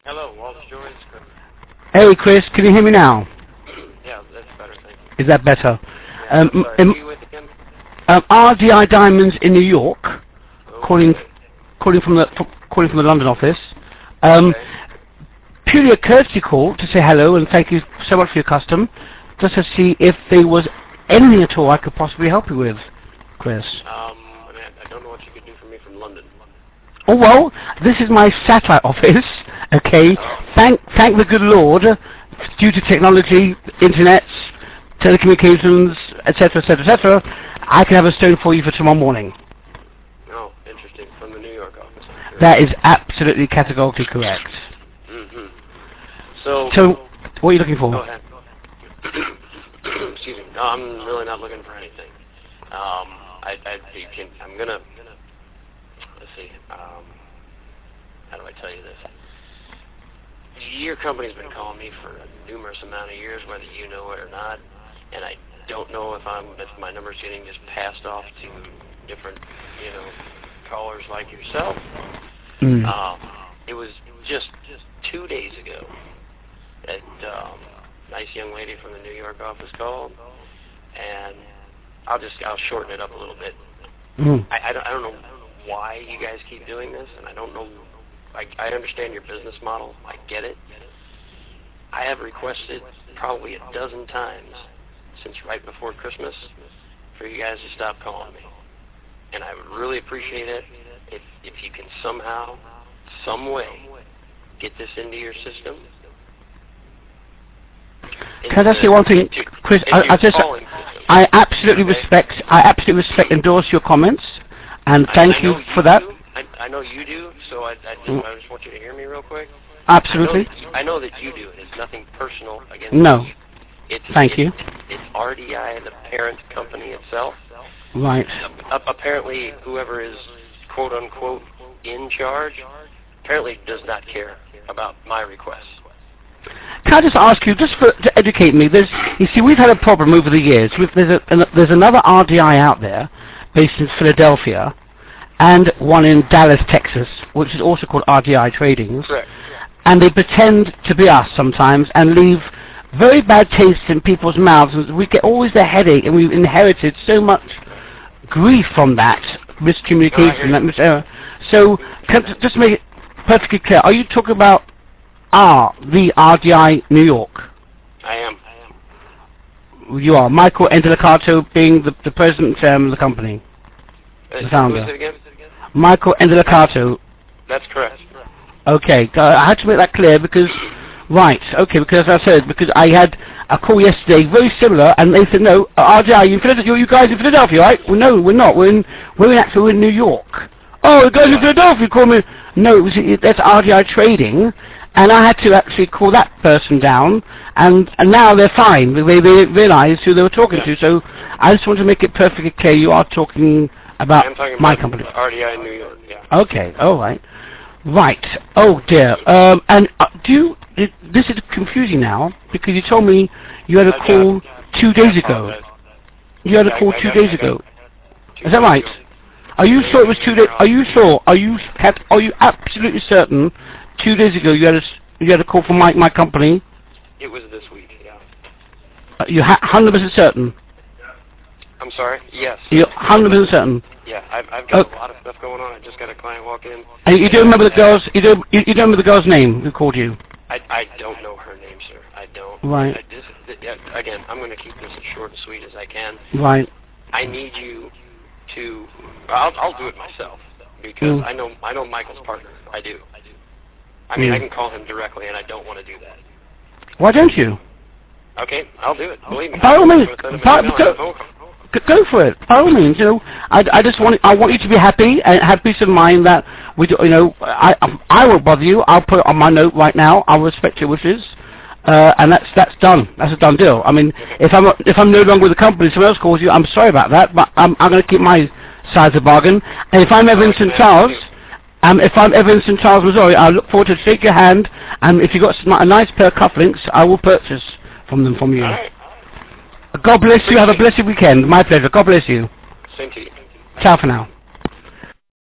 Hello, Walter Joyce. Hey, Chris, can you hear me now? Yeah, that's better, thank you. Is that better? Yeah, sorry, who are you with again? RDI Diamonds in New York, Okay. calling from the London office. Okay. Purely a courtesy call to say hello and thank you so much for your custom, just to see if there was anything at all I could possibly help you with, Chris. I don't know what you could do for me from London. Oh, well, this is my satellite office, okay? Thank the good Lord, due to technology, internet, telecommunications, etc., etc., etc., I can have a stone for you for tomorrow morning. Oh, interesting. From the New York office. That is absolutely categorically correct. Mm-hmm. So, what are you looking for? Go ahead. Excuse me. No, I'm really not looking for anything. I'm gonna. Let's see. How do I tell you this? Your company's been calling me for a numerous amount of years, whether you know it or not, and I don't know if my number's getting just passed off to different, callers like yourself. It was just 2 days ago that nice young lady from the New York office called, and I'll shorten it up a little bit. I don't know why you guys keep doing this, and I don't know. I understand your business model. I get it. I have requested probably a dozen times since right before Christmas for you guys to stop calling me, and I would really appreciate it if you can somehow, some way, get this into your system. Can I say one thing, Chris? I absolutely respect endorse your comments, and thank you for that. I know you do, so I just want you to hear me real quick. Absolutely. I know that you do. It's nothing personal against No. Thank you. It's RDI, the parent company itself. Right. Apparently, whoever is quote unquote in charge apparently does not care about my requests. Can I just ask you, to educate me? You see, we've had a problem over the years. There's another RDI out there, based in Philadelphia, and one in Dallas, Texas, which is also called RDI Trading. Correct. And they pretend to be us sometimes and leave very bad taste in people's mouths. And we get always the headache, and we've inherited so much grief from that miscommunication, that miserror. So, just to make it perfectly clear, are you talking about the RDI New York? I am. You are. Michael Endelicato being the president and chairman of the company. The founder. Who is it again? Michael Endelicato. That's correct. Okay, I had to make that clear because I had a call yesterday very similar, and they said, no, RDI, you guys in Philadelphia, right? Well, no, we're not. We're in New York. Oh, the guys in Philadelphia call me. No, that's RDI Trading. And I had to actually call that person down, and now they're fine. They realised who they were talking to. So I just want to make it perfectly clear you are talking about my company. RDI in New York, yeah. Okay, all right. Right. Oh, dear. This is confusing now, because you told me you had a call 2 days ago. You had a call 2 days ago. Is that right? Are you sure it was 2 days? Are you sure? Are you absolutely certain 2 days ago you had a call from my company? It was this week, yeah. You're 100% certain? I'm sorry? Yes. You're 100% certain? Yeah, I've got a lot of stuff going on. I just got a client walk in. And you don't remember the girl's? You don't remember the girl's name who called you? I don't know her name, sir. I don't. Right. Again, I'm going to keep this as short and sweet as I can. Right. I need you to. I'll do it myself because I know Michael's partner. I do. I mean, I can call him directly, and I don't want to do that. Why don't you? Okay, I'll do it. Believe me. By all means, go for it. By all means, I want you to be happy and have peace of mind that we do. I won't bother you. I'll put it on my note right now. I'll respect your wishes, and that's done. That's a done deal. I mean, if I'm no longer with the company, someone else calls you. I'm sorry about that, but I'm going to keep my side of the bargain. And if I'm ever in St. Charles. Missouri, I look forward to shake your hand, and if you've got a nice pair of cufflinks, I will purchase from you. All right. God bless you. Have a blessed weekend. My pleasure. God bless you. Same to you. Ciao for now.